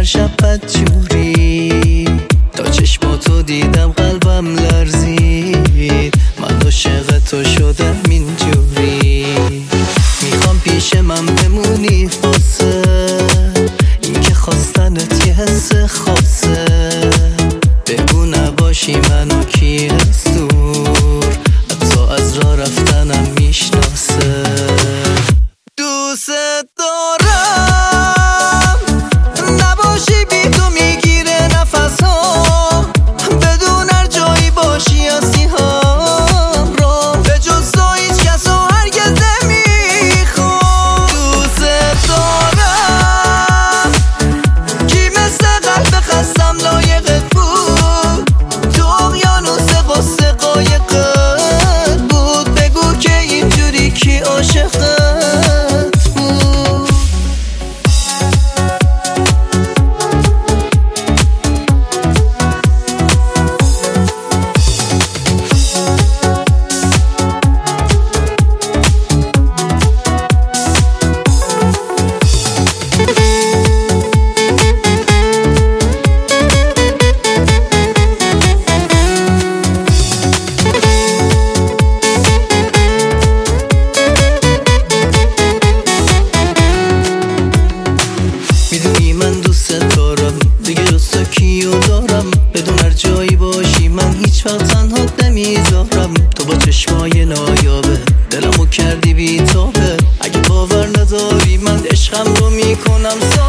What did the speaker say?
هر شب بدجوری، تا چشماتو دیدم قلبم لرزید، من عاشق تو شدم اینجوری. میخوام پیش من بمونی واسه این که خواستنت یه حس خاصه، بگو نباشی منو کی دور، حتی از راه رفتنم میشناسه. دوست دارم نباشی بی تو میگیره نفسام، بدون هر جایی باشی آسیهام را، به جز تو هیچ کس رو هرگز نمیخوام. دوست دارم کی مثل قلب خستم لایقت بود، تو اقیانوس غصه قایقت بود، بگو که اینجوری کی عاشقت. میدونی من دوست دارم دیگه جز کیو دارم، بدون هر جایی باشی من هیچ وقت تنهات نمیذارم. تو با چشمای نایابه دلمو کردی بیتابه، اگه باور نداری من عشقم رو میکنم